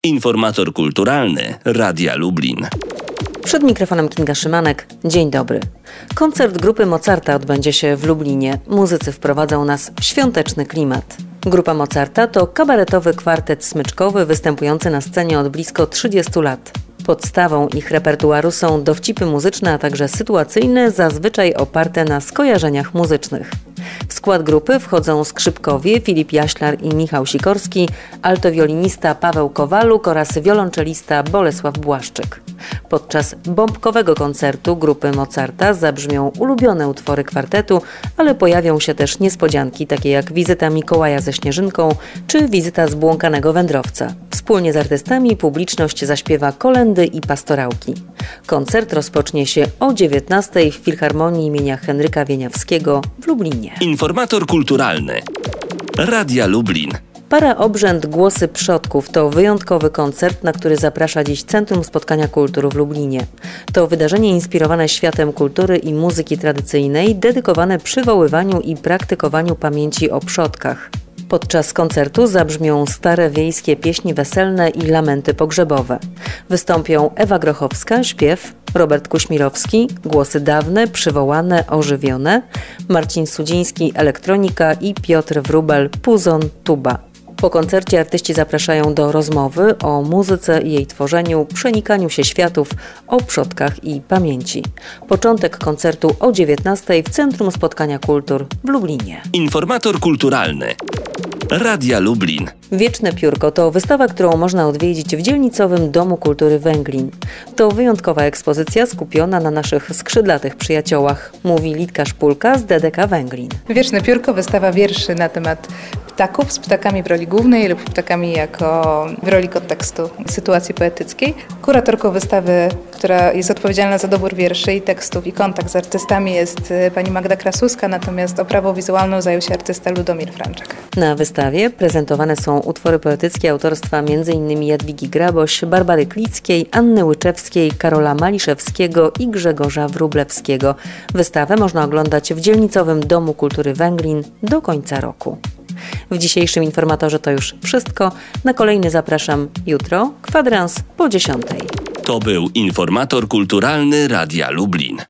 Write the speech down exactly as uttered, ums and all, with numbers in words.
Informator kulturalny Radia Lublin. Przed mikrofonem Kinga Szymanek. Dzień dobry. Koncert grupy Mozarta odbędzie się w Lublinie. Muzycy wprowadzą nas w świąteczny klimat. Grupa Mozarta to kabaretowy kwartet smyczkowy występujący na scenie od blisko trzydziestu lat. Podstawą ich repertuaru są dowcipy muzyczne, a także sytuacyjne, zazwyczaj oparte na skojarzeniach muzycznych. W skład grupy wchodzą skrzypkowie Filip Jaślar i Michał Sikorski, altowiolinista Paweł Kowaluk oraz wiolonczelista Bolesław Błaszczyk. Podczas bombkowego koncertu grupy Mozarta zabrzmią ulubione utwory kwartetu, ale pojawią się też niespodzianki, takie jak wizyta Mikołaja ze Śnieżynką czy wizyta zbłąkanego wędrowca. Wspólnie z artystami publiczność zaśpiewa kolędy i pastorałki. Koncert rozpocznie się o dziewiętnastej w Filharmonii imienia Henryka Wieniawskiego w Lublinie. Informator kulturalny Radia Lublin. Paraobrzęd Głosy Przodków to wyjątkowy koncert, na który zaprasza dziś Centrum Spotkania Kultur w Lublinie. To wydarzenie inspirowane światem kultury i muzyki tradycyjnej, dedykowane przywoływaniu i praktykowaniu pamięci o przodkach. Podczas koncertu zabrzmią stare wiejskie pieśni weselne i lamenty pogrzebowe. Wystąpią Ewa Grochowska, śpiew, Robert Kuśmirowski, głosy dawne, przywołane, ożywione, Marcin Sudziński, elektronika i Piotr Wróbel, puzon, tuba. Po koncercie artyści zapraszają do rozmowy o muzyce i jej tworzeniu, przenikaniu się światów, o przodkach i pamięci. Początek koncertu o dziewiętnastej w Centrum Spotkania Kultur w Lublinie. Informator kulturalny Radia Lublin. Wieczne Piórko to wystawa, którą można odwiedzić w dzielnicowym Domu Kultury Węglin. To wyjątkowa ekspozycja skupiona na naszych skrzydlatych przyjaciołach, mówi Litka Szpulka z D D K Węglin. Wieczne Piórko, wystawa wierszy na temat ptaków z ptakami w roli głównej lub ptakami jako w roli kontekstu sytuacji poetyckiej. Kuratorką wystawy, która jest odpowiedzialna za dobór wierszy i tekstów i kontakt z artystami, jest pani Magda Krasuska, natomiast oprawą wizualną zajął się artysta Ludomir Franczak. Na wystawie prezentowane są utwory poetyckie autorstwa m.in. Jadwigi Graboś, Barbary Klickiej, Anny Łyczewskiej, Karola Maliszewskiego i Grzegorza Wróblewskiego. Wystawę można oglądać w dzielnicowym Domu Kultury Węglin do końca roku. W dzisiejszym informatorze to już wszystko. Na kolejny zapraszam jutro, kwadrans po dziesiątej. To był Informator kulturalny Radia Lublin.